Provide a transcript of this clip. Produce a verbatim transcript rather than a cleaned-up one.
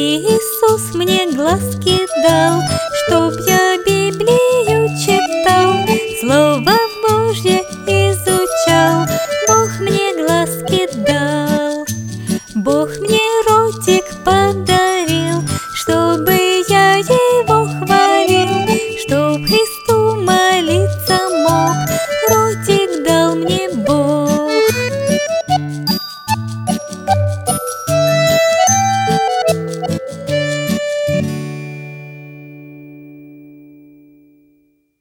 Иисус мне глазки дал, чтоб я Библию читал, Слово Божье изучал. Бог мне глазки дал, Бог мне ротик подарил, чтобы я Его хвалил, чтоб Христос